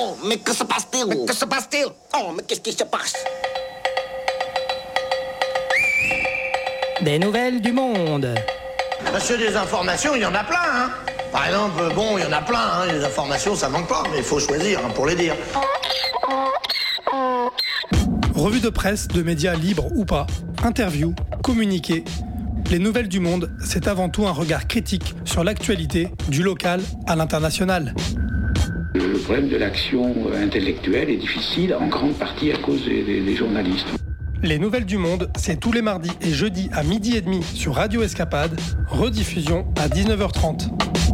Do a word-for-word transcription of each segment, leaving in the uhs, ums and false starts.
Oh, mais que se passe-t-il? Mais que se passe-t-il? Oh, mais qu'est-ce qui se passe? Des nouvelles du monde. Monsieur, des informations, il y en a plein, hein. Par exemple, bon, il y en a plein, hein. Les informations, ça manque pas, mais il faut choisir hein, pour les dire. Revue de presse de médias libres ou pas, interviews, communiqués. Les nouvelles du monde, c'est avant tout un regard critique sur l'actualité, du local à l'international. Le problème de l'action intellectuelle est difficile, en grande partie à cause des, des, des journalistes. Les nouvelles du monde, c'est tous les mardis et jeudis à midi et demi sur Radio Escapade, rediffusion à dix-neuf heures trente.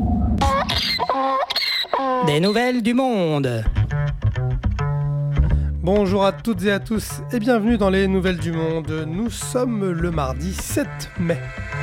Des nouvelles du monde. Bonjour à toutes et à tous et bienvenue dans les nouvelles du monde. Nous sommes le mardi sept mai.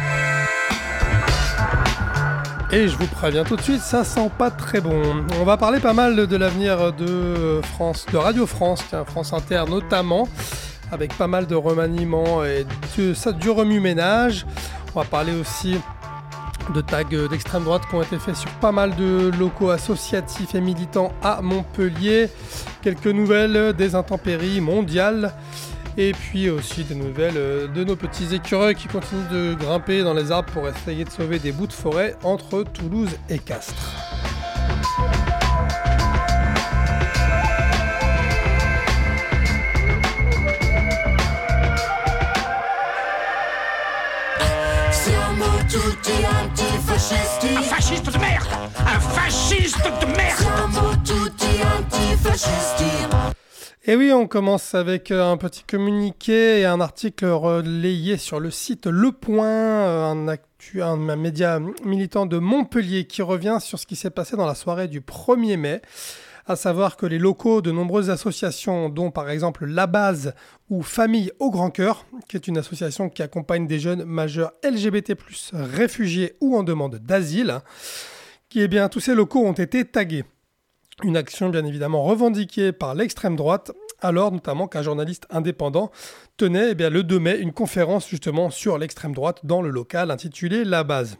Et je vous préviens tout de suite, ça sent pas très bon. On va parler pas mal de l'avenir de France, de Radio France, tiens, France Inter notamment, avec pas mal de remaniements et de, ça, du remue-ménage. On va parler aussi de tags d'extrême droite qui ont été faits sur pas mal de locaux associatifs et militants à Montpellier. Quelques nouvelles des intempéries mondiales. Et puis aussi des nouvelles de nos petits écureuils qui continuent de grimper dans les arbres pour essayer de sauver des bouts de forêt entre Toulouse et Castres. Tutti antifascisti. Un fasciste de merde. Un fasciste de merde. Siamo tutti antifascisti. Et oui, on commence avec un petit communiqué et un article relayé sur le site Le Point, un, actu, un, un média militant de Montpellier qui revient sur ce qui s'est passé dans la soirée du premier mai. À savoir que les locaux de nombreuses associations, dont par exemple La Base ou Famille au Grand Cœur, qui est une association qui accompagne des jeunes majeurs L G B T plus, réfugiés ou en demande d'asile, qui eh bien tous ces locaux ont été tagués. Une action bien évidemment revendiquée par l'extrême droite, alors notamment qu'un journaliste indépendant tenait eh bien, le deux mai une conférence justement sur l'extrême droite dans le local intitulé La Base.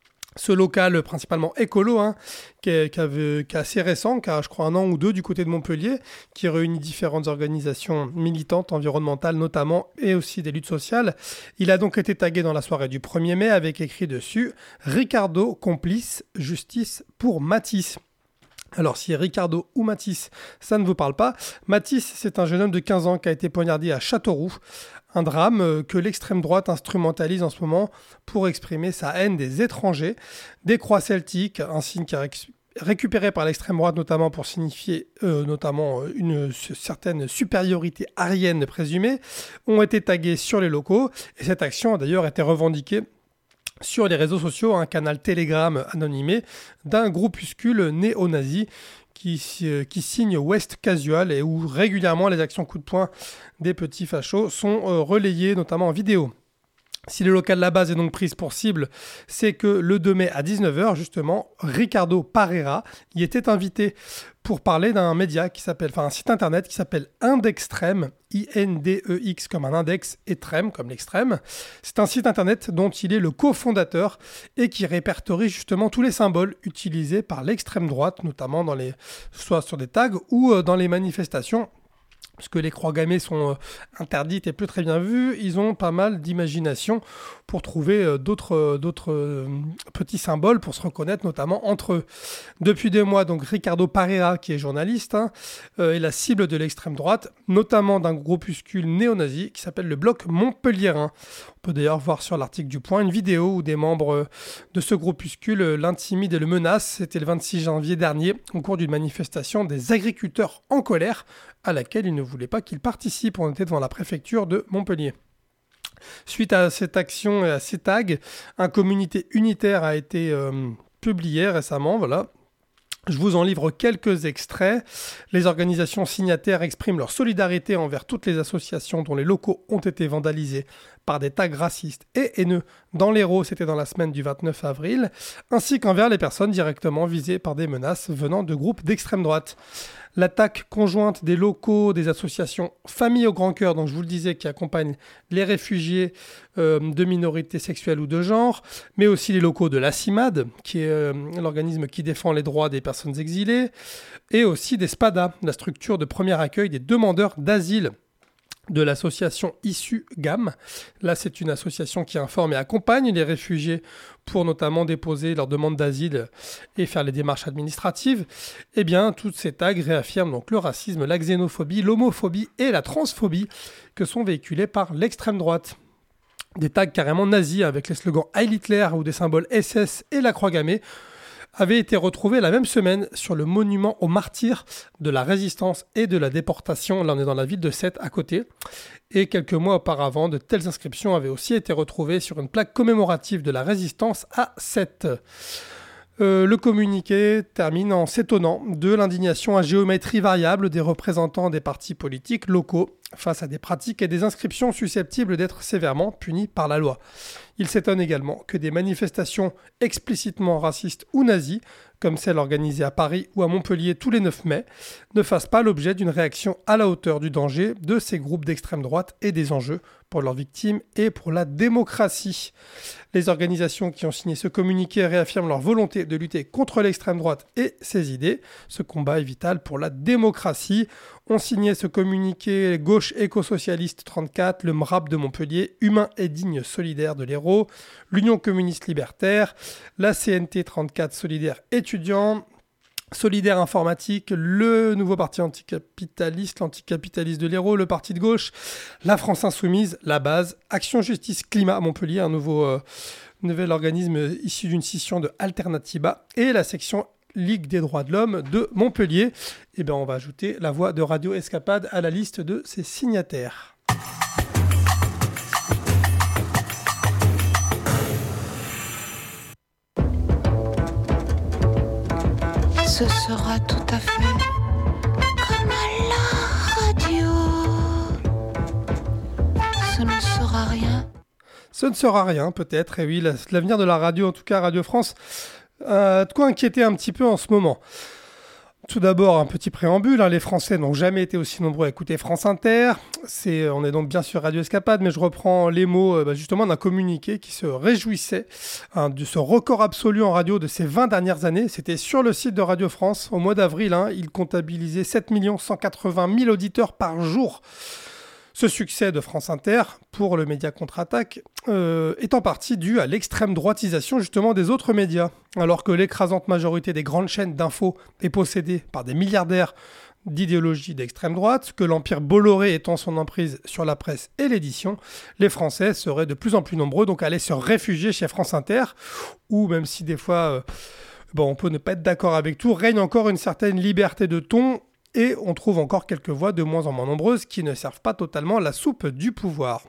Ce local principalement écolo, hein, qui, est, qui, avait, qui est assez récent, qui a je crois un an ou deux du côté de Montpellier, qui réunit différentes organisations militantes, environnementales notamment, et aussi des luttes sociales. Il a donc été tagué dans la soirée du premier mai avec écrit dessus « Ricardo complice, justice pour Matisse ». Alors si Ricardo ou Matisse, ça ne vous parle pas, Matisse c'est un jeune homme de quinze ans qui a été poignardé à Châteauroux. Un drame que l'extrême droite instrumentalise en ce moment pour exprimer sa haine des étrangers, des croix celtiques, un signe qui est récupéré par l'extrême droite notamment pour signifier euh, notamment une certaine supériorité aryenne présumée, ont été tagués sur les locaux et cette action a d'ailleurs été revendiquée sur les réseaux sociaux, un canal Telegram anonymé d'un groupuscule néo-nazi qui, qui signe West Casual et où régulièrement les actions coup de poing des petits fachos sont euh, relayées notamment en vidéo. Si le local La Base est donc prise pour cible, c'est que le deux mai à dix-neuf heures, justement, Ricardo Parera y était invité pour parler d'un média qui s'appelle, enfin un site internet qui s'appelle Indextrême, I N D E X comme un index et trême comme l'extrême. C'est un site internet dont il est le cofondateur et qui répertorie justement tous les symboles utilisés par l'extrême droite, notamment dans les, soit sur des tags ou dans les manifestations. Parce que les croix gammées sont interdites et plus très bien vues, ils ont pas mal d'imagination pour trouver d'autres, d'autres petits symboles pour se reconnaître, notamment entre eux. Depuis deux mois, donc Ricardo Parera, qui est journaliste, hein, est la cible de l'extrême droite, notamment d'un groupuscule néo-nazi qui s'appelle le Bloc Montpelliérain. On peut d'ailleurs voir sur l'article du Point une vidéo où des membres de ce groupuscule l'intimident et le menacent. C'était le vingt-six janvier dernier, au cours d'une manifestation des agriculteurs en colère, à laquelle ils ne voulaient pas qu'ils participent. On était devant la préfecture de Montpellier. Suite à cette action et à ces tags, un communiqué unitaire a été euh, publié récemment, voilà. Je vous en livre quelques extraits. Les organisations signataires expriment leur solidarité envers toutes les associations dont les locaux ont été vandalisés par des tags racistes et haineux dans l'Hérault, c'était dans la semaine du vingt-neuf avril, ainsi qu'envers les personnes directement visées par des menaces venant de groupes d'extrême droite. L'attaque conjointe des locaux des associations Famille au Grand Cœur, donc je vous le disais, qui accompagnent les réfugiés euh, de minorités sexuelles ou de genre, mais aussi les locaux de la CIMAD, qui est euh, l'organisme qui défend les droits des personnes exilées, et aussi des SPADA, la structure de premier accueil des demandeurs d'asile de l'association Issue Gamme. Là, c'est une association qui informe et accompagne les réfugiés pour notamment déposer leur demande d'asile et faire les démarches administratives. Eh bien, toutes ces tags réaffirment donc le racisme, la xénophobie, l'homophobie et la transphobie que sont véhiculés par l'extrême droite. Des tags carrément nazis avec les slogans Heil Hitler ou des symboles S S et la croix gammée avait été retrouvé la même semaine sur le monument aux martyrs de la résistance et de la déportation. Là, on est dans la ville de Sète, à côté. Et quelques mois auparavant, de telles inscriptions avaient aussi été retrouvées sur une plaque commémorative de la résistance à Sète. Euh, le communiqué termine en s'étonnant de l'indignation à géométrie variable des représentants des partis politiques locaux face à des pratiques et des inscriptions susceptibles d'être sévèrement punies par la loi. Il s'étonne également que des manifestations explicitement racistes ou nazies, comme celle organisée à Paris ou à Montpellier tous les neuf mai, ne fassent pas l'objet d'une réaction à la hauteur du danger de ces groupes d'extrême droite et des enjeux pour leurs victimes et pour la démocratie. Les organisations qui ont signé ce communiqué réaffirment leur volonté de lutter contre l'extrême droite et ses idées. Ce combat est vital pour la démocratie. Ont signé ce communiqué Gauche éco-socialiste trente-quatre, le M R A P de Montpellier, Humain et digne solidaire de l'Hérault, l'Union communiste libertaire, la C N T trente-quatre solidaire étudiant, Solidaire informatique, le nouveau parti anticapitaliste, l'anticapitaliste de l'Hérault, le parti de gauche, la France insoumise, la base, Action Justice Climat à Montpellier, un nouveau, euh, nouvel organisme issu d'une scission de Alternativa, et la section Ligue des droits de l'homme de Montpellier. Et bien on va ajouter la voix de Radio Escapade à la liste de ses signataires. Ce sera tout à fait comme à la radio. Ce ne sera rien. Ce ne sera rien, peut-être. Et oui, l'avenir de la radio, en tout cas Radio France, a de quoi inquiéter un petit peu en ce moment. Tout d'abord, un petit préambule. Hein, les Français n'ont jamais été aussi nombreux à écouter France Inter. C'est, on est donc bien sur Radio Escapade, mais je reprends les mots euh, bah, justement d'un communiqué qui se réjouissait hein, de ce record absolu en radio de ces vingt dernières années. C'était sur le site de Radio France. Au mois d'avril, hein, il comptabilisait sept millions cent quatre-vingt mille auditeurs par jour. Ce succès de France Inter pour le média contre-attaque euh, est en partie dû à l'extrême droitisation justement des autres médias. Alors que l'écrasante majorité des grandes chaînes d'infos est possédée par des milliardaires d'idéologie d'extrême droite, que l'empire Bolloré étend son emprise sur la presse et l'édition, les Français seraient de plus en plus nombreux donc à aller se réfugier chez France Inter, où même si des fois euh, bon, on peut ne pas être d'accord avec tout, règne encore une certaine liberté de ton. Et on trouve encore quelques voix de moins en moins nombreuses qui ne servent pas totalement la soupe du pouvoir.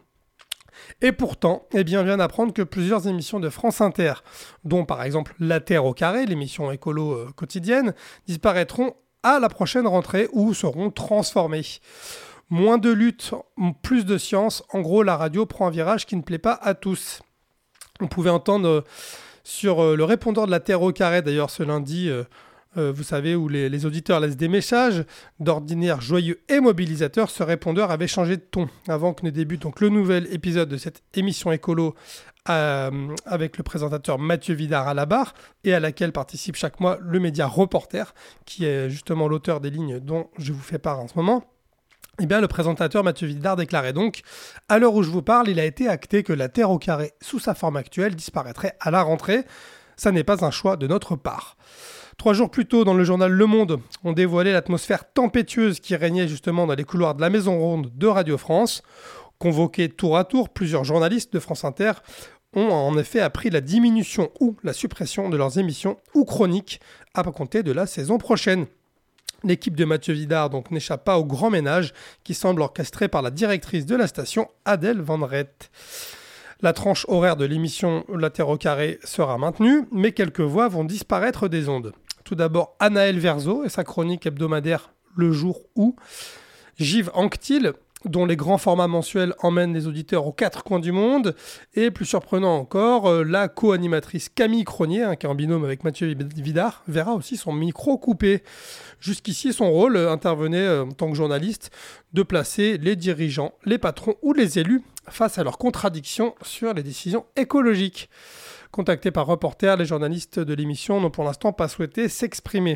Et pourtant, eh bien, on vient d'apprendre que plusieurs émissions de France Inter, dont par exemple La Terre au carré, l'émission écolo euh, quotidienne, disparaîtront à la prochaine rentrée ou seront transformées. Moins de lutte, plus de science, en gros la radio prend un virage qui ne plaît pas à tous. On pouvait entendre euh, sur euh, le répondeur de La Terre au carré, d'ailleurs ce lundi... Euh, Euh, vous savez, où les, les auditeurs laissent des messages, d'ordinaire joyeux et mobilisateurs, ce répondeur avait changé de ton avant que ne débute donc le nouvel épisode de cette émission écolo euh, avec le présentateur Mathieu Vidard à la barre et à laquelle participe chaque mois le média Reporter, qui est justement l'auteur des lignes dont je vous fais part en ce moment. Eh bien, le présentateur Mathieu Vidard déclarait donc « À l'heure où je vous parle, il a été acté que La Terre au carré, sous sa forme actuelle, disparaîtrait à la rentrée. Ça n'est pas un choix de notre part. » Trois jours plus tôt, dans le journal Le Monde, on dévoilait l'atmosphère tempétueuse qui régnait justement dans les couloirs de la Maison Ronde de Radio France. Convoqués tour à tour, plusieurs journalistes de France Inter ont en effet appris la diminution ou la suppression de leurs émissions ou chroniques à compter de la saison prochaine. L'équipe de Mathieu Vidard donc n'échappe pas au grand ménage qui semble orchestré par la directrice de la station, Adèle Van Rett. La tranche horaire de l'émission La Terre au carré sera maintenue, mais quelques voix vont disparaître des ondes. Tout d'abord, Anaël Verzo et sa chronique hebdomadaire Le Jour Où, Gilles Anctil dont les grands formats mensuels emmènent les auditeurs aux quatre coins du monde. Et plus surprenant encore, euh, la co-animatrice Camille Cronier, hein, qui est en binôme avec Mathieu Vidard, verra aussi son micro coupé. Jusqu'ici, son rôle euh, intervenait euh, en tant que journaliste de placer les dirigeants, les patrons ou les élus face à leurs contradictions sur les décisions écologiques. Contactés par Reporter, les journalistes de l'émission n'ont pour l'instant pas souhaité s'exprimer.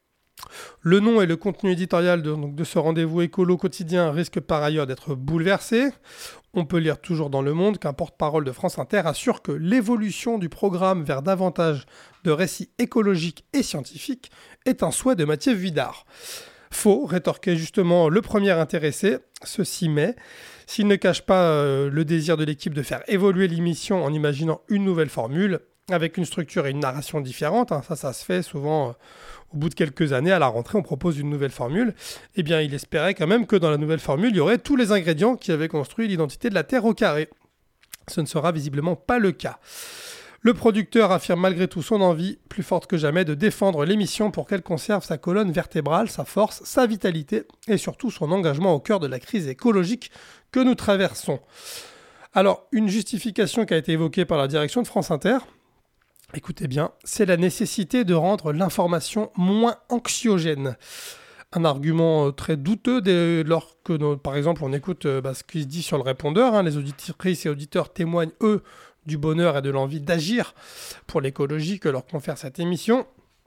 Le nom et le contenu éditorial de, donc, de ce rendez-vous écolo quotidien risquent par ailleurs d'être bouleversés. On peut lire toujours dans Le Monde qu'un porte-parole de France Inter assure que l'évolution du programme vers davantage de récits écologiques et scientifiques est un souhait de Mathieu Vidard. Faux, rétorquait justement le premier intéressé, ceci mais, s'il ne cache pas euh, le désir de l'équipe de faire évoluer l'émission en imaginant une nouvelle formule, avec une structure et une narration différentes, hein, ça, ça se fait souvent... Euh, Au bout de quelques années, à la rentrée, on propose une nouvelle formule. Eh bien, il espérait quand même que dans la nouvelle formule, il y aurait tous les ingrédients qui avaient construit l'identité de la Terre au carré. Ce ne sera visiblement pas le cas. Le producteur affirme malgré tout son envie, plus forte que jamais, de défendre l'émission pour qu'elle conserve sa colonne vertébrale, sa force, sa vitalité et surtout son engagement au cœur de la crise écologique que nous traversons. Alors, une justification qui a été évoquée par la direction de France Inter... Écoutez bien, c'est la nécessité de rendre l'information moins anxiogène. Un argument très douteux dès lors que, nos, par exemple, on écoute euh, bah, ce qui se dit sur le répondeur. Hein, les auditrices et auditeurs témoignent, eux, du bonheur et de l'envie d'agir pour l'écologie que leur confère cette émission.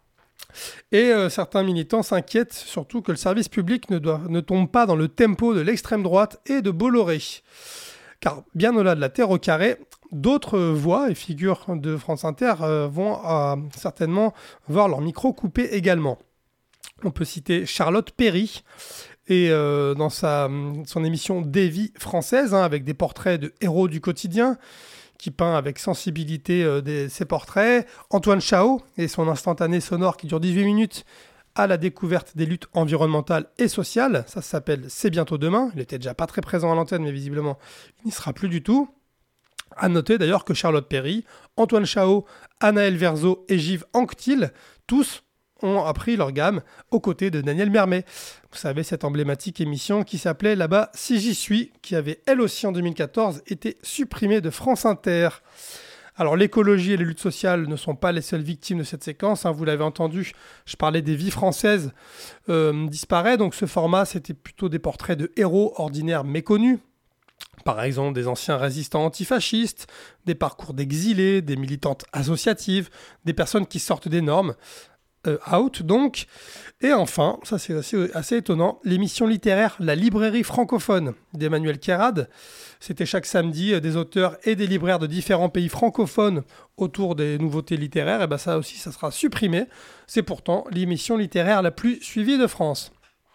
Et euh, certains militants s'inquiètent surtout que le service public ne, doit, ne tombe pas dans le tempo de l'extrême droite et de Bolloré. Car bien au-delà de la Terre au carré, d'autres voix et figures de France Inter euh, vont euh, certainement voir leur micro coupé également. On peut citer Charlotte Perry, et euh, dans sa, son émission Des vies françaises, hein, avec des portraits de héros du quotidien, qui peint avec sensibilité euh, des, ses portraits. Antoine Chao et son instantané sonore qui dure dix-huit minutes, à la découverte des luttes environnementales et sociales. Ça s'appelle C'est bientôt demain. Il était déjà pas très présent à l'antenne, mais visiblement, il n'y sera plus du tout. À noter d'ailleurs que Charlotte Perry, Antoine Chao, Anaël Verzo et Gilles Anctil, tous ont appris leur gamme aux côtés de Daniel Mermet. Vous savez, cette emblématique émission qui s'appelait là-bas Si j'y suis, qui avait elle aussi en deux mille quatorze été supprimée de France Inter. Alors l'écologie et les luttes sociales ne sont pas les seules victimes de cette séquence, hein, vous l'avez entendu, je parlais des vies françaises euh, disparaît, donc ce format c'était plutôt des portraits de héros ordinaires méconnus, par exemple des anciens résistants antifascistes, des parcours d'exilés, des militantes associatives, des personnes qui sortent des normes, euh, out donc, et enfin, ça c'est assez, assez étonnant, l'émission littéraire La Librairie francophone d'Emmanuel Kérad. C'était chaque samedi des auteurs et des libraires de différents pays francophones autour des nouveautés littéraires. Et bien ça aussi, ça sera supprimé. C'est pourtant l'émission littéraire la plus suivie de France.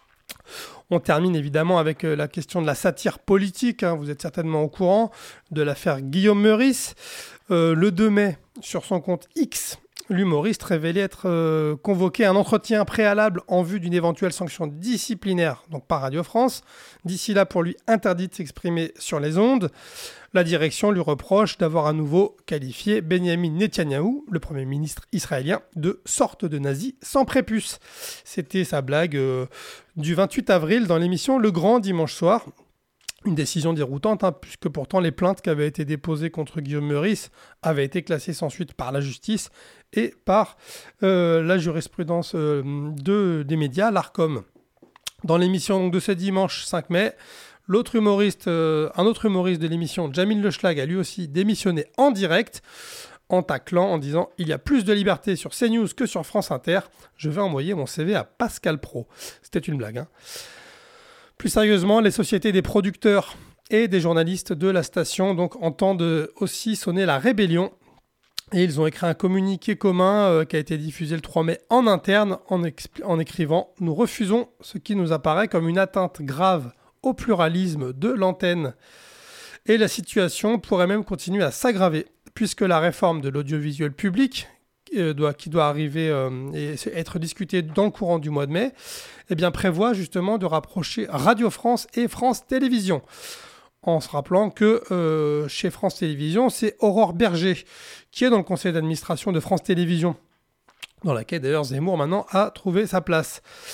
On termine évidemment avec la question de la satire politique. Hein. Vous êtes certainement au courant de l'affaire Guillaume Meurice. Euh, le deux mai, sur son compte X, l'humoriste révélait être euh, convoqué à un entretien préalable en vue d'une éventuelle sanction disciplinaire, donc par Radio France. D'ici là, pour lui, interdit de s'exprimer sur les ondes. La direction lui reproche d'avoir à nouveau qualifié Benyamin Netanyahou, le Premier ministre israélien, de sorte de nazi sans prépuce. C'était sa blague euh, du vingt-huit avril dans l'émission Le Grand Dimanche Soir. Une décision déroutante, hein, puisque pourtant les plaintes qui avaient été déposées contre Guillaume Meurice avaient été classées sans suite par la justice et par euh, la jurisprudence euh, de, des médias, l'Arcom. Dans l'émission donc, de ce dimanche cinq mai, l'autre humoriste, euh, un autre humoriste de l'émission, Jamil Le Schlag, a lui aussi démissionné en direct, en taclant, en disant « Il y a plus de liberté sur CNews que sur France Inter, je vais envoyer mon C V à Pascal Praud ». C'était une blague, hein. Plus sérieusement, les sociétés des producteurs et des journalistes de la station donc, entendent aussi sonner la rébellion. Et ils ont écrit un communiqué commun euh, qui a été diffusé le trois mai en interne en, expli- en écrivant « Nous refusons ce qui nous apparaît comme une atteinte grave au pluralisme de l'antenne ». Et la situation pourrait même continuer à s'aggraver puisque la réforme de l'audiovisuel public, euh, doit, qui doit arriver euh, et être discutée dans le courant du mois de mai, eh bien, prévoit justement de rapprocher Radio France et France Télévisions. En se rappelant que euh, chez France Télévisions, c'est Aurore Berger qui est dans le conseil d'administration de France Télévisions, dans laquelle d'ailleurs Zemmour maintenant a trouvé sa place.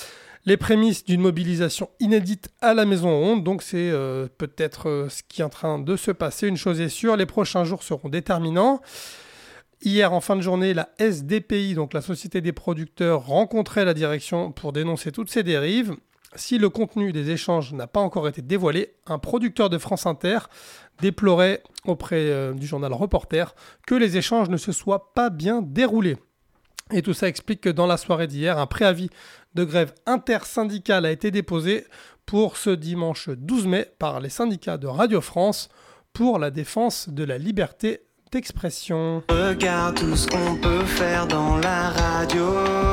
Les prémices d'une mobilisation inédite à la Maison Ronde, donc c'est euh, peut-être euh, ce qui est en train de se passer. Une chose est sûre, les prochains jours seront déterminants. Hier, en fin de journée, la S D P I, donc la Société des producteurs, rencontrait la direction pour dénoncer toutes ces dérives. Si le contenu des échanges n'a pas encore été dévoilé, un producteur de France Inter déplorait auprès euh, du journal Reporter que les échanges ne se soient pas bien déroulés. Et tout ça explique que dans la soirée d'hier, un préavis de grève intersyndicale a été déposé pour ce dimanche douze mai par les syndicats de Radio France pour la défense de la liberté d'expression. Regarde tout ce qu'on peut faire dans la radio.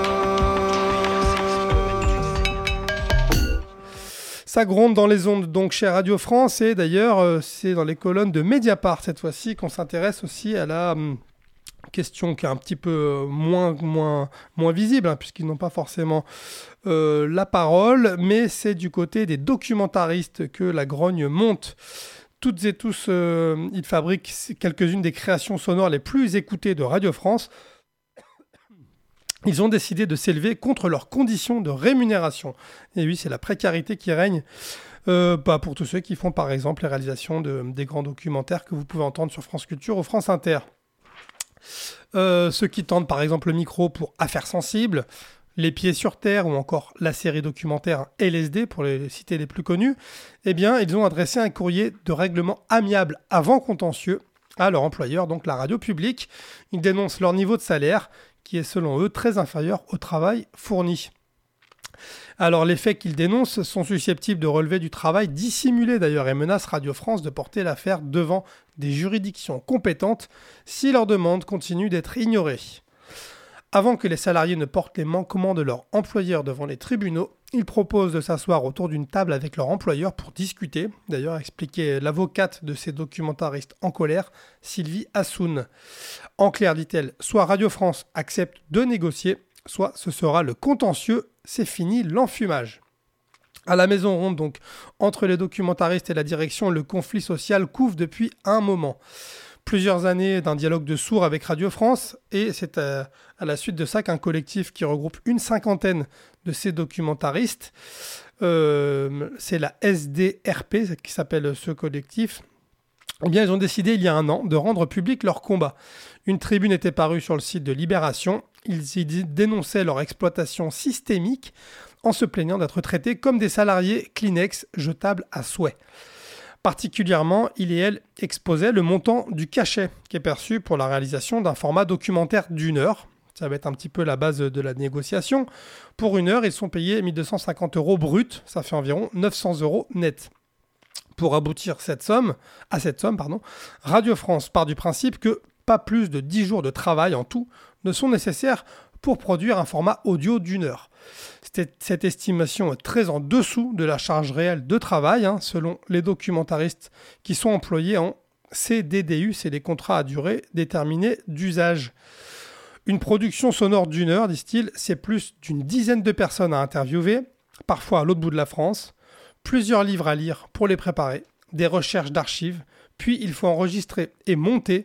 Ça gronde dans les ondes donc chez Radio France et d'ailleurs euh, c'est dans les colonnes de Mediapart cette fois-ci qu'on s'intéresse aussi à la hum, question qui est un petit peu moins, moins, moins visible hein, puisqu'ils n'ont pas forcément euh, la parole, mais c'est du côté des documentaristes que la grogne monte. Toutes et tous, euh, ils fabriquent quelques-unes des créations sonores les plus écoutées de Radio France. Ils ont décidé de s'élever contre leurs conditions de rémunération. Et oui, c'est la précarité qui règne euh, bah pour tous ceux qui font par exemple les réalisations de, des grands documentaires que vous pouvez entendre sur France Culture ou France Inter. Euh, ceux qui tendent par exemple le micro pour Affaires sensibles, Les pieds sur terre ou encore la série documentaire L S D pour les citer les plus connus, eh bien ils ont adressé un courrier de règlement amiable avant contentieux à leur employeur, donc la radio publique. Ils dénoncent leur niveau de salaire qui est selon eux très inférieur au travail fourni. Alors les faits qu'ils dénoncent sont susceptibles de relever du travail dissimulé d'ailleurs et menacent Radio France de porter l'affaire devant des juridictions compétentes si leur demande continue d'être ignorée. Avant que les salariés ne portent les manquements de leur employeur devant les tribunaux, ils proposent de s'asseoir autour d'une table avec leur employeur pour discuter, d'ailleurs expliquait l'avocate de ces documentaristes en colère, Sylvie Assoun. En clair, dit-elle, soit Radio France accepte de négocier, soit ce sera le contentieux, c'est fini l'enfumage. À la Maison Ronde, donc, entre les documentaristes et la direction, le conflit social couve depuis un moment. Plusieurs années d'un dialogue de sourds avec Radio France, et c'est à, à la suite de ça qu'un collectif qui regroupe une cinquantaine de ces documentaristes, euh, c'est la S D R P qui s'appelle ce collectif, eh bien ils ont décidé il y a un an de rendre public leur combat. Une tribune était parue sur le site de Libération, ils y dénonçaient leur exploitation systémique en se plaignant d'être traités comme des salariés Kleenex jetables à souhait. Particulièrement, il et elle exposaient le montant du cachet qui est perçu pour la réalisation d'un format documentaire d'une heure. Ça va être un petit peu la base de la négociation. Pour une heure, ils sont payés mille deux cent cinquante euros bruts, ça fait environ neuf cents euros net. Pour aboutir cette somme, à cette somme, pardon, Radio France part du principe que pas plus de dix jours de travail en tout ne sont nécessaires pour produire un format audio d'une heure. Cette estimation est très en dessous de la charge réelle de travail, hein, selon les documentaristes qui sont employés en C D D U, c'est les contrats à durée déterminée d'usage. Une production sonore d'une heure, disent-ils, c'est plus d'une dizaine de personnes à interviewer, parfois à l'autre bout de la France, plusieurs livres à lire pour les préparer, des recherches d'archives, puis il faut enregistrer et monter.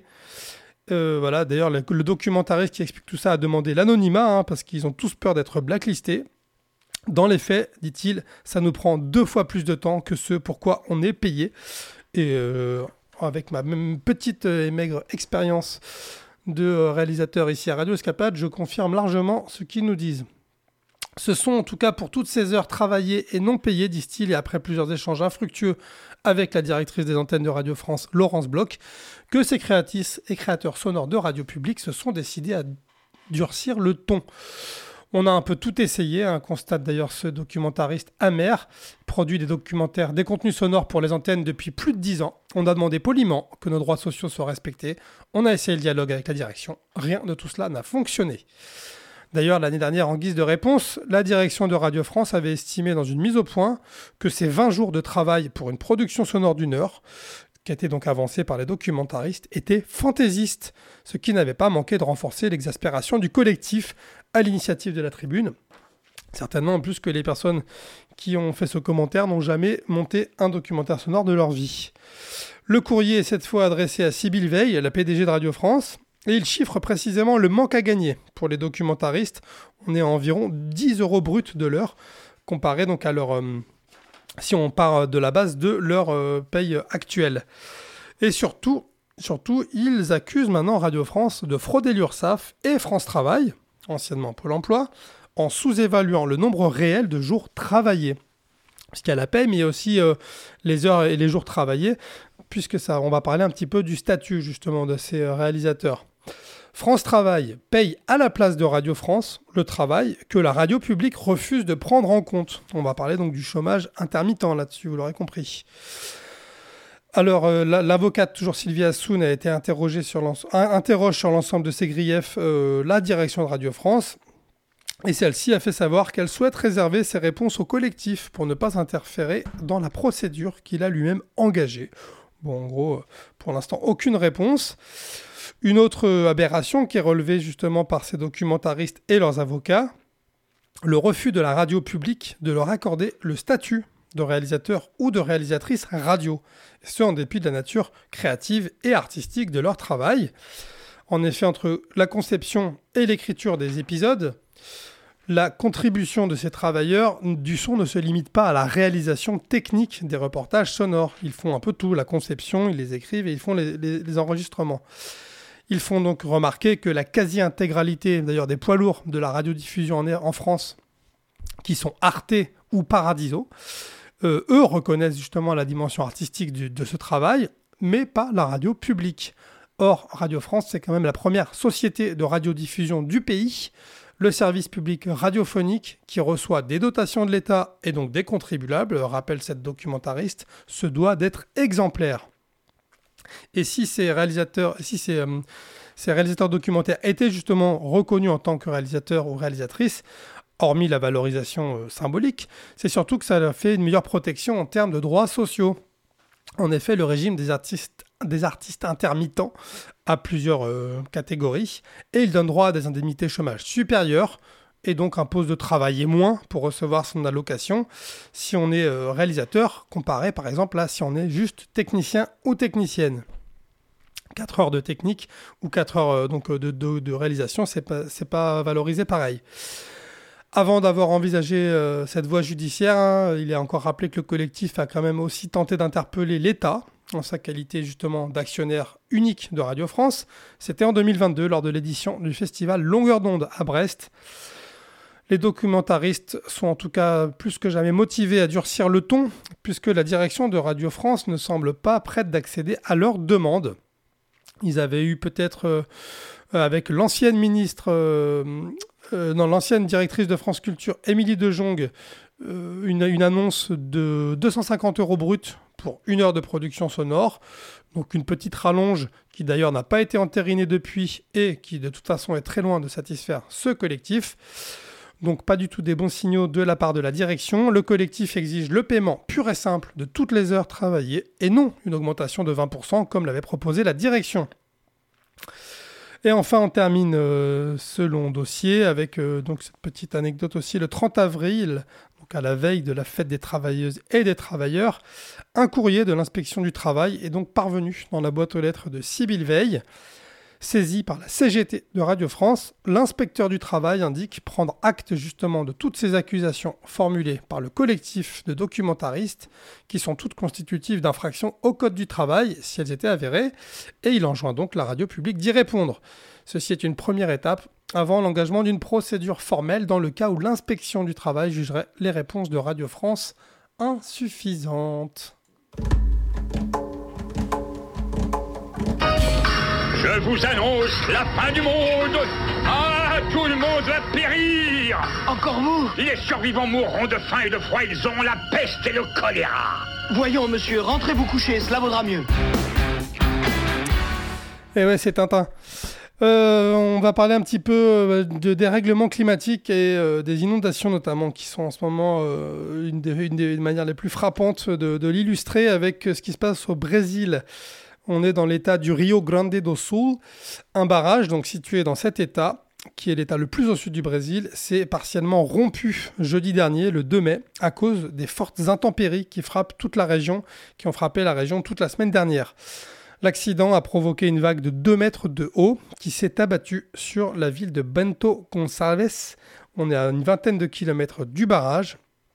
Euh, voilà, d'ailleurs, le, le documentariste qui explique tout ça a demandé l'anonymat, hein, parce qu'ils ont tous peur d'être blacklistés. Dans les faits, dit-il, ça nous prend deux fois plus de temps que ce pour quoi on est payé. Et euh, avec ma même petite et maigre expérience de réalisateur ici à Radio Escapade, je confirme largement ce qu'ils nous disent. Ce sont en tout cas pour toutes ces heures travaillées et non payées, disent-ils, et après plusieurs échanges infructueux avec la directrice des antennes de Radio France, Laurence Bloch, que ces créatrices et créateurs sonores de radio publique se sont décidés à durcir le ton. On a un peu tout essayé, hein, constate d'ailleurs ce documentariste amer, produit des documentaires, des contenus sonores pour les antennes depuis plus de dix ans. On a demandé poliment que nos droits sociaux soient respectés. On a essayé le dialogue avec la direction. Rien de tout cela n'a fonctionné. D'ailleurs, l'année dernière, en guise de réponse, la direction de Radio France avait estimé dans une mise au point que ces vingt jours de travail pour une production sonore d'une heure, qui était donc avancée par les documentaristes, étaient fantaisistes, ce qui n'avait pas manqué de renforcer l'exaspération du collectif à l'initiative de la tribune. Certainement en plus que les personnes qui ont fait ce commentaire n'ont jamais monté un documentaire sonore de leur vie. Le courrier est cette fois adressé à Sybille Veil, la P D G de Radio France, et il chiffre précisément le manque à gagner pour les documentaristes. On est à environ dix euros bruts de l'heure, comparé donc à leur... Euh, si on part de la base de leur euh, paye actuelle. Et surtout, surtout, ils accusent maintenant Radio France de frauder l'URSSAF et France Travail, anciennement Pôle emploi, en sous-évaluant le nombre réel de jours travaillés. Parce qu'il y a la paye, mais il y a aussi euh, les heures et les jours travaillés, puisque ça, on va parler un petit peu du statut justement de ces euh, réalisateurs. France Travail paye à la place de Radio France le travail que la radio publique refuse de prendre en compte. On va parler donc du chômage intermittent là-dessus, vous l'aurez compris. Alors, euh, l'avocate, toujours Sylvie Assoun, a été interrogée sur interroge sur l'ensemble de ces griefs euh, la direction de Radio France. Et celle-ci a fait savoir qu'elle souhaite réserver ses réponses au collectif pour ne pas interférer dans la procédure qu'il a lui-même engagée. Bon, en gros, pour l'instant, aucune réponse. Une autre aberration qui est relevée justement par ces documentaristes et leurs avocats, le refus de la radio publique de leur accorder le statut de réalisateur ou de réalisatrice radio, et ce en dépit de la nature créative et artistique de leur travail. En effet, entre la conception et l'écriture des épisodes, la contribution de ces travailleurs du son ne se limite pas à la réalisation technique des reportages sonores. Ils font un peu tout, la conception, ils les écrivent et ils font les, les, les enregistrements. Ils font donc remarquer que la quasi-intégralité, d'ailleurs des poids lourds de la radiodiffusion en, en France, qui sont Arte ou Paradiso, euh, eux reconnaissent justement la dimension artistique du, de ce travail, mais pas la radio publique. Or, Radio France, c'est quand même la première société de radiodiffusion du pays, le service public radiophonique qui reçoit des dotations de l'État et donc des contribuables, rappelle cette documentariste, se doit d'être exemplaire. Et si ces réalisateurs, si ces, euh, ces réalisateurs documentaires étaient justement reconnus en tant que réalisateurs ou réalisatrices, hormis la valorisation euh, symbolique, c'est surtout que ça leur fait une meilleure protection en termes de droits sociaux. En effet, le régime des artistes, des artistes intermittents a plusieurs euh, catégories et il donne droit à des indemnités chômage supérieures et donc impose de travailler moins pour recevoir son allocation si on est euh, réalisateur, comparé par exemple à si on est juste technicien ou technicienne. quatre heures de technique ou quatre heures euh, donc, de, de, de réalisation, c'est pas, c'est pas valorisé pareil. Avant d'avoir envisagé euh, cette voie judiciaire, hein, il est encore rappelé que le collectif a quand même aussi tenté d'interpeller l'État en sa qualité justement d'actionnaire unique de Radio France. C'était en deux mille vingt-deux lors de l'édition du festival Longueur d'onde à Brest. Les documentaristes sont en tout cas plus que jamais motivés à durcir le ton, puisque la direction de Radio France ne semble pas prête d'accéder à leurs demandes. Ils avaient eu peut-être, euh, avec l'ancienne ministre, euh, euh, non, l'ancienne directrice de France Culture, Émilie de Jong, euh, une, une annonce de deux cent cinquante euros bruts pour une heure de production sonore. Donc une petite rallonge qui d'ailleurs n'a pas été entérinée depuis et qui de toute façon est très loin de satisfaire ce collectif. Donc pas du tout des bons signaux de la part de la direction. Le collectif exige le paiement pur et simple de toutes les heures travaillées et non une augmentation de vingt pour cent comme l'avait proposé la direction. Et enfin on termine euh, ce long dossier avec euh, donc cette petite anecdote aussi. Le trente avril, donc à la veille de la fête des travailleuses et des travailleurs, un courrier de l'inspection du travail est donc parvenu dans la boîte aux lettres de Sybille Veil. Saisi par la C G T de Radio France, l'inspecteur du travail indique prendre acte justement de toutes ces accusations formulées par le collectif de documentaristes qui sont toutes constitutives d'infractions au code du travail si elles étaient avérées et il enjoint donc la radio publique d'y répondre. Ceci est une première étape avant l'engagement d'une procédure formelle dans le cas où l'inspection du travail jugerait les réponses de Radio France insuffisantes. Je vous annonce la fin du monde. Ah, tout le monde va périr. Encore vous? Les survivants mourront de faim et de froid. Ils ont la peste et le choléra. Voyons, monsieur, rentrez vous coucher, cela vaudra mieux. Et ouais, c'est Tintin. Euh, on va parler un petit peu de dérèglement climatique et euh, des inondations notamment, qui sont en ce moment euh, une, des, une des manières les plus frappantes de, de l'illustrer avec ce qui se passe au Brésil. On est dans l'état du Rio Grande do Sul, un barrage donc situé dans cet état, qui est l'état le plus au sud du Brésil, s'est partiellement rompu jeudi dernier, le deux mai, à cause des fortes intempéries qui frappent toute la région, qui ont frappé la région toute la semaine dernière. L'accident a provoqué une vague de deux mètres de haut qui s'est abattue sur la ville de Bento Gonçalves. On est à une vingtaine de kilomètres du barrage.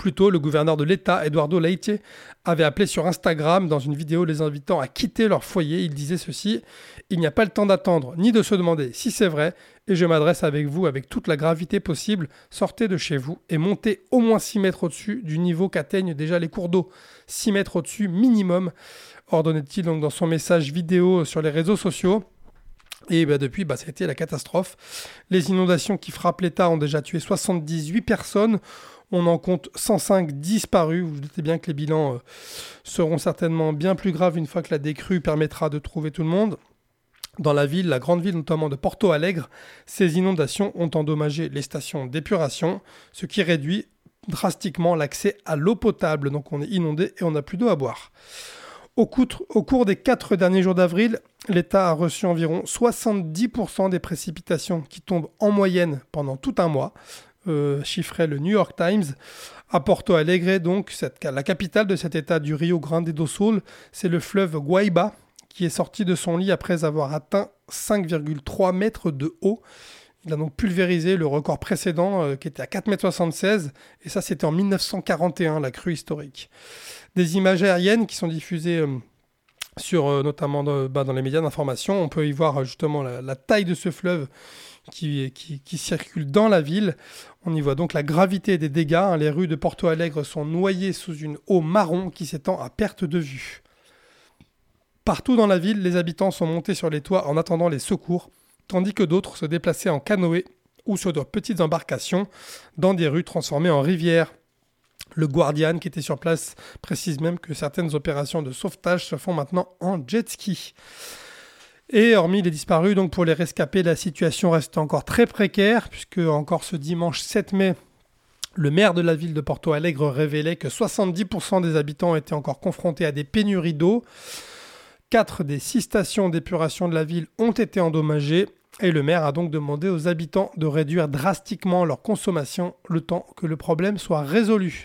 Plus tôt, le gouverneur de l'État, Eduardo Leite, avait appelé sur Instagram dans une vidéo les invitant à quitter leur foyer. Il disait ceci: « Il n'y a pas le temps d'attendre, ni de se demander si c'est vrai, et je m'adresse avec vous avec toute la gravité possible. Sortez de chez vous et montez au moins six mètres au-dessus du niveau qu'atteignent déjà les cours d'eau. six mètres au-dessus minimum », ordonnait-il donc dans son message vidéo sur les réseaux sociaux. Et bah depuis, bah, ça a été la catastrophe. Les inondations qui frappent l'État ont déjà tué soixante-dix-huit personnes. On en compte cent cinq disparus. Vous vous doutez bien que les bilans euh, seront certainement bien plus graves une fois que la décrue permettra de trouver tout le monde. Dans la ville, la grande ville notamment de Porto Alegre, ces inondations ont endommagé les stations d'épuration, ce qui réduit drastiquement l'accès à l'eau potable. Donc on est inondé et on n'a plus d'eau à boire. Au, coup, au cours des quatre derniers jours d'avril, l'État a reçu environ soixante-dix pour cent des précipitations qui tombent en moyenne pendant tout un mois, euh, chiffrait le New York Times. À Porto Alegre, donc, cette, la capitale de cet État du Rio Grande do Sul, c'est le fleuve Guaíba qui est sorti de son lit après avoir atteint cinq virgule trois mètres de haut. Il a donc pulvérisé le record précédent euh, qui était à quatre virgule soixante-seize mètres, et ça c'était en dix-neuf cent quarante et un, la crue historique. Des images aériennes qui sont diffusées euh, sur, euh, notamment de, bah, dans les médias d'information. On peut y voir euh, justement la, la taille de ce fleuve qui, qui, qui circule dans la ville. On y voit donc la gravité des dégâts. Hein. Les rues de Porto Alegre sont noyées sous une eau marron qui s'étend à perte de vue. Partout dans la ville, les habitants sont montés sur les toits en attendant les secours, tandis que d'autres se déplaçaient en canoë ou sur de petites embarcations dans des rues transformées en rivières. Le Guardian, qui était sur place, précise même que certaines opérations de sauvetage se font maintenant en jet ski. Et hormis les disparus, donc pour les rescapés, la situation reste encore très précaire, puisque encore ce dimanche sept mai, le maire de la ville de Porto Alegre révélait que soixante-dix pour cent des habitants étaient encore confrontés à des pénuries d'eau. Quatre des six stations d'épuration de la ville ont été endommagées. Et le maire a donc demandé aux habitants de réduire drastiquement leur consommation le temps que le problème soit résolu.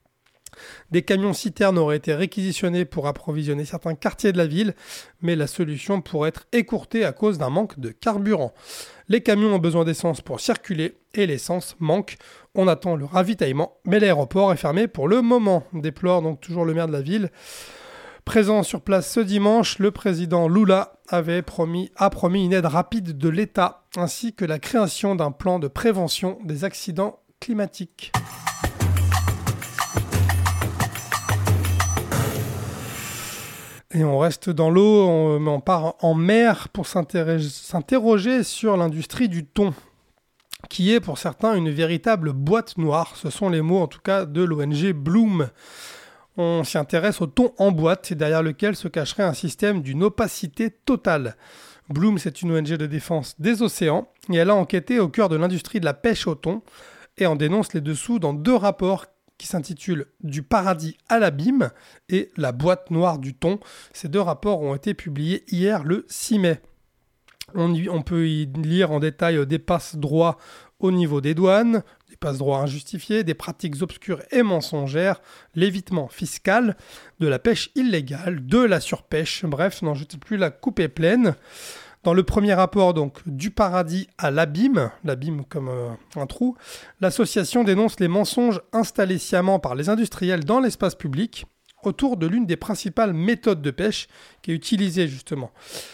Des camions-citernes auraient été réquisitionnés pour approvisionner certains quartiers de la ville, mais la solution pourrait être écourtée à cause d'un manque de carburant. Les camions ont besoin d'essence pour circuler et l'essence manque. On attend le ravitaillement, mais l'aéroport est fermé pour le moment, déplore donc toujours le maire de la ville. Présent sur place ce dimanche, le président Lula avait promis, a promis une aide rapide de l'État, ainsi que la création d'un plan de prévention des accidents climatiques. Et on reste dans l'eau, on, on part en mer pour s'interroger, s'interroger sur l'industrie du thon, qui est pour certains une véritable boîte noire. Ce sont les mots en tout cas de l'O N G Bloom. On s'y intéresse au thon en boîte, derrière lequel se cacherait un système d'une opacité totale. Bloom, c'est une O N G de défense des océans, et elle a enquêté au cœur de l'industrie de la pêche au thon, et en dénonce les dessous dans deux rapports qui s'intitulent « Du paradis à l'abîme » et « La boîte noire du thon ». Ces deux rapports ont été publiés hier le six mai. On, y, on peut y lire en détail des passe-droits au niveau des douanes, des passe-droits injustifiés, des pratiques obscures et mensongères, l'évitement fiscal, de la pêche illégale, de la surpêche, bref, n'en jetez plus, la coupe est pleine. Dans le premier rapport, donc, du paradis à l'abîme, l'abîme comme euh, un trou, l'association dénonce les mensonges installés sciemment par les industriels dans l'espace public autour de l'une des principales méthodes de pêche qui est utilisée justement.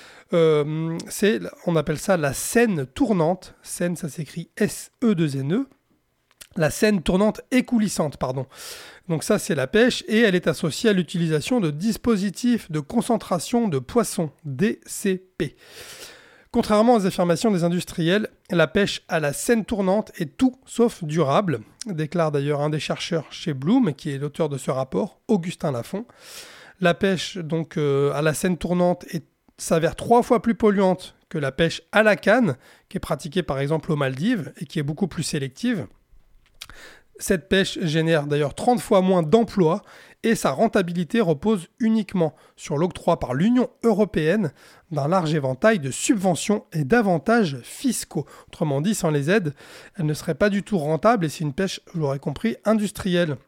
Euh, c'est, on appelle ça la scène tournante. Scène, ça s'écrit S E deux N E. La scène tournante et coulissante, pardon. Donc ça, c'est la pêche et elle est associée à l'utilisation de dispositifs de concentration de poissons, D C P. Contrairement aux affirmations des industriels, la pêche à la scène tournante est tout sauf durable, déclare d'ailleurs un des chercheurs chez Bloom, qui est l'auteur de ce rapport, Augustin Lafont. La pêche donc euh, à la scène tournante est, s'avère trois fois plus polluante que la pêche à la canne, qui est pratiquée par exemple aux Maldives et qui est beaucoup plus sélective. Cette pêche génère d'ailleurs trente fois moins d'emplois et sa rentabilité repose uniquement sur l'octroi par l'Union européenne d'un large éventail de subventions et d'avantages fiscaux. Autrement dit, sans les aides, elle ne serait pas du tout rentable et c'est une pêche, vous l'aurez compris, industrielle.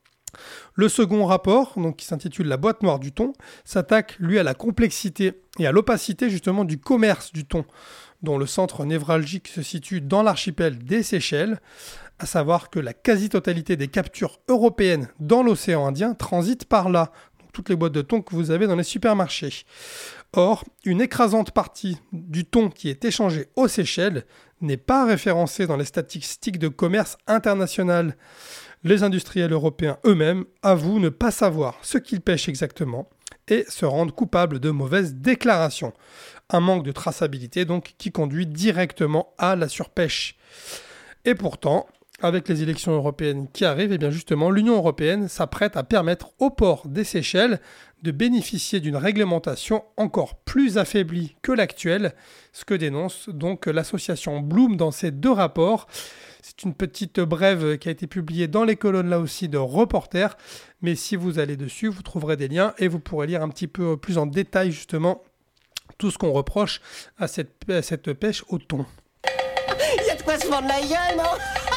Le second rapport, donc, qui s'intitule « La boîte noire du thon », s'attaque, lui, à la complexité et à l'opacité justement du commerce du thon, dont le centre névralgique se situe dans l'archipel des Seychelles. à savoir que la quasi-totalité des captures européennes dans l'océan Indien transitent par là, donc toutes les boîtes de thon que vous avez dans les supermarchés. Or, une écrasante partie du thon qui est échangé aux Seychelles n'est pas référencée dans les statistiques de commerce international. Les industriels européens eux-mêmes avouent ne pas savoir ce qu'ils pêchent exactement et se rendent coupables de mauvaises déclarations. Un manque de traçabilité donc qui conduit directement à la surpêche. Et pourtant, avec les élections européennes qui arrivent, eh bien justement, l'Union européenne s'apprête à permettre aux ports des Seychelles de bénéficier d'une réglementation encore plus affaiblie que l'actuelle, ce que dénonce donc l'association Bloom dans ses deux rapports. C'est une petite brève qui a été publiée dans les colonnes là aussi de Reporter, mais si vous allez dessus, vous trouverez des liens et vous pourrez lire un petit peu plus en détail justement tout ce qu'on reproche à cette, à cette pêche au thon. Il y a de quoi se vendre la gueule, non?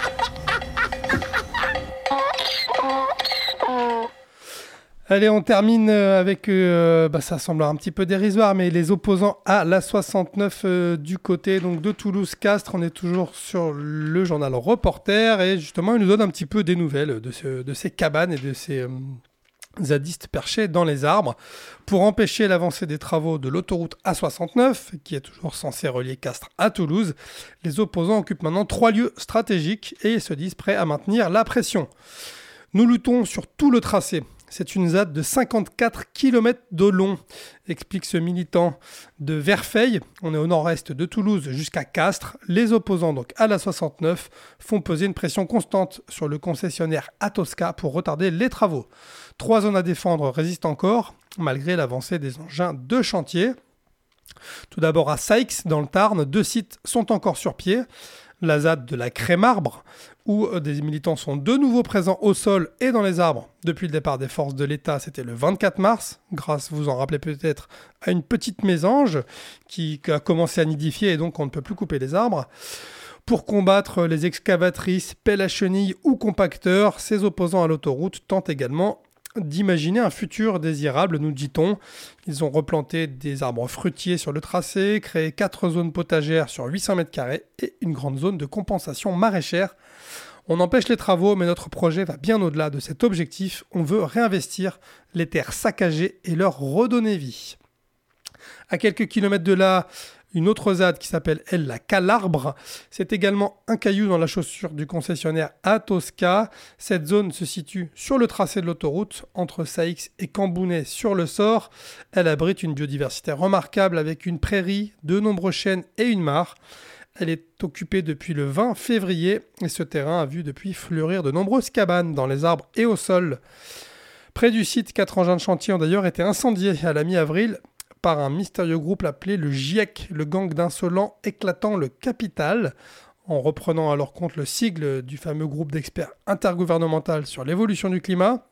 Allez, on termine avec, euh, bah, ça semble un petit peu dérisoire, mais les opposants à l'A soixante-neuf euh, du côté donc de Toulouse-Castres. On est toujours sur le journal Reporter et justement, il nous donne un petit peu des nouvelles de, ce, de ces cabanes et de ces euh, zadistes perchés dans les arbres. Pour empêcher l'avancée des travaux de l'autoroute A soixante-neuf, qui est toujours censée relier Castres à Toulouse, les opposants occupent maintenant trois lieux stratégiques et se disent prêts à maintenir la pression. Nous luttons sur tout le tracé. C'est une ZAD de cinquante-quatre kilomètres de long, explique ce militant de Verfeil. On est au nord-est de Toulouse jusqu'à Castres. Les opposants donc à l'A soixante-neuf font peser une pression constante sur le concessionnaire Atosca pour retarder les travaux. Trois zones à défendre résistent encore, malgré l'avancée des engins de chantier. Tout d'abord à Saix, dans le Tarn, deux sites sont encore sur pied. La ZAD de la Cré-Marbre, où des militants sont de nouveau présents au sol et dans les arbres depuis le départ des forces de l'État, c'était le vingt-quatre mars, grâce, vous vous en rappelez peut-être, à une petite mésange qui a commencé à nidifier et donc on ne peut plus couper les arbres. Pour combattre les excavatrices, pelles à chenilles ou compacteurs, ces opposants à l'autoroute tentent également d'imaginer un futur désirable, nous dit-on. Ils ont replanté des arbres fruitiers sur le tracé, créé quatre zones potagères sur huit cents mètres carrés et une grande zone de compensation maraîchère. On empêche les travaux, mais notre projet va bien au-delà de cet objectif. On veut réinvestir les terres saccagées et leur redonner vie. À quelques kilomètres de là, une autre ZAD qui s'appelle, elle, la Calarbre. C'est également un caillou dans la chaussure du concessionnaire Atosca. Cette zone se situe sur le tracé de l'autoroute, entre Saix et Cambounet sur le Sort. Elle abrite une biodiversité remarquable avec une prairie, de nombreux chênes et une mare. Elle est occupée depuis le vingt février et ce terrain a vu depuis fleurir de nombreuses cabanes dans les arbres et au sol. Près du site, quatre engins de chantier ont d'ailleurs été incendiés à la mi-avril par un mystérieux groupe appelé le GIEC, le gang d'insolents éclatant le capital, en reprenant à leur compte le sigle du fameux groupe d'experts intergouvernemental sur l'évolution du climat.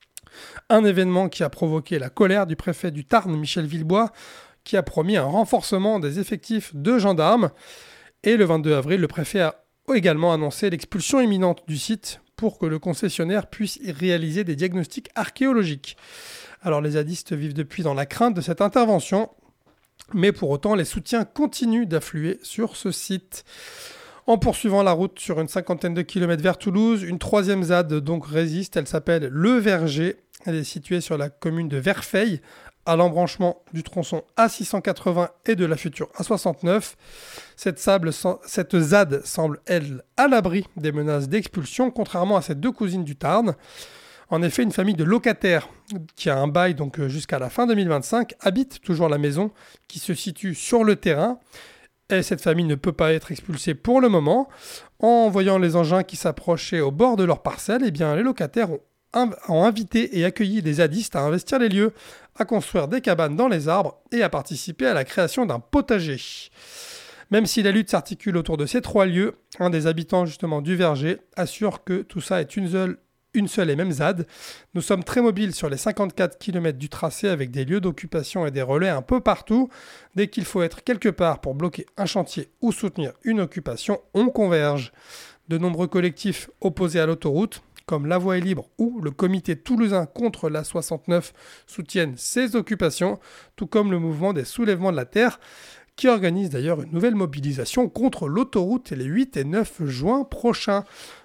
Un événement qui a provoqué la colère du préfet du Tarn, Michel Villebois, qui a promis un renforcement des effectifs de gendarmes. Et le vingt-deux avril, le préfet a également annoncé l'expulsion imminente du site pour que le concessionnaire puisse y réaliser des diagnostics archéologiques. Alors les zadistes vivent depuis dans la crainte de cette intervention, mais pour autant les soutiens continuent d'affluer sur ce site. En poursuivant la route sur une cinquantaine de kilomètres vers Toulouse, une troisième ZAD donc résiste, elle s'appelle Le Verger. Elle est située sur la commune de Verfeil, à l'embranchement du tronçon A six cent quatre-vingts et de la future A soixante-neuf. Cette, sable, cette ZAD semble, elle, à l'abri des menaces d'expulsion, contrairement à ses deux cousines du Tarn. En effet, une famille de locataires qui a un bail donc jusqu'à la fin deux mille vingt-cinq habite toujours la maison qui se situe sur le terrain. Et cette famille ne peut pas être expulsée pour le moment. En voyant les engins qui s'approchaient au bord de leur parcelle, eh bien, les locataires ont, inv- ont invité et accueilli des zadistes à investir les lieux, à construire des cabanes dans les arbres et à participer à la création d'un potager. Même si la lutte s'articule autour de ces trois lieux, un des habitants justement du Verger assure que tout ça est une seule Une seule et même ZAD. Nous sommes très mobiles sur les cinquante-quatre kilomètres du tracé avec des lieux d'occupation et des relais un peu partout. Dès qu'il faut être quelque part pour bloquer un chantier ou soutenir une occupation, on converge. De nombreux collectifs opposés à l'autoroute, comme La Voie est libre ou le comité toulousain contre l'A soixante-neuf, soutiennent ces occupations, tout comme le mouvement des soulèvements de la terre, qui organise d'ailleurs une nouvelle mobilisation contre l'autoroute les huit et neuf juin prochains.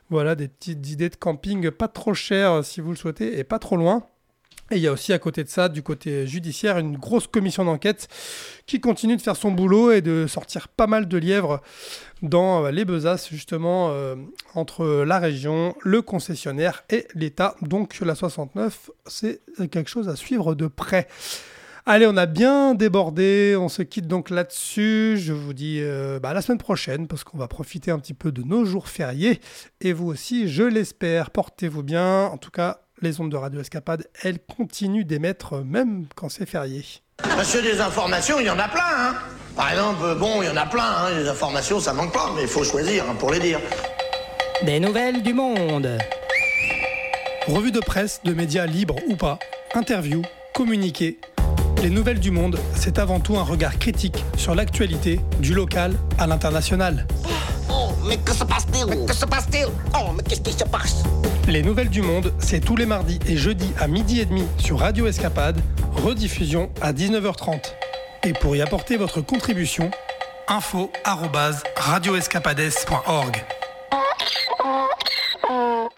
Voilà, des petites idées de camping pas trop chères si vous le souhaitez et pas trop loin. Et il y a aussi à côté de ça, du côté judiciaire, une grosse commission d'enquête qui continue de faire son boulot et de sortir pas mal de lièvres dans les besaces, justement, euh, entre la région, le concessionnaire et l'État. Donc la soixante-neuf, c'est quelque chose à suivre de près. Allez, on a bien débordé, on se quitte donc là-dessus. Je vous dis euh, bah, à la semaine prochaine, parce qu'on va profiter un petit peu de nos jours fériés. Et vous aussi, je l'espère. Portez-vous bien. En tout cas, les ondes de Radio Escapade, elles continuent d'émettre même quand c'est férié. Monsieur, des informations, il y en a plein, hein. Par exemple, bon, il y en a plein, hein. Les informations, ça manque pas, mais il faut choisir hein, pour les dire. Des nouvelles du monde. Revue de presse de médias libres ou pas, interviews, communiqués. Les nouvelles du monde, c'est avant tout un regard critique sur l'actualité du local à l'international. Oh, mais que se passe-t-il? Mais que se passe-t-il? Oh, mais qu'est-ce qui se passe? Les nouvelles du monde, c'est tous les mardis et jeudis à midi et demi sur Radio Escapade, rediffusion à dix-neuf heures trente. Et pour y apporter votre contribution, info arobase radio escapades point org.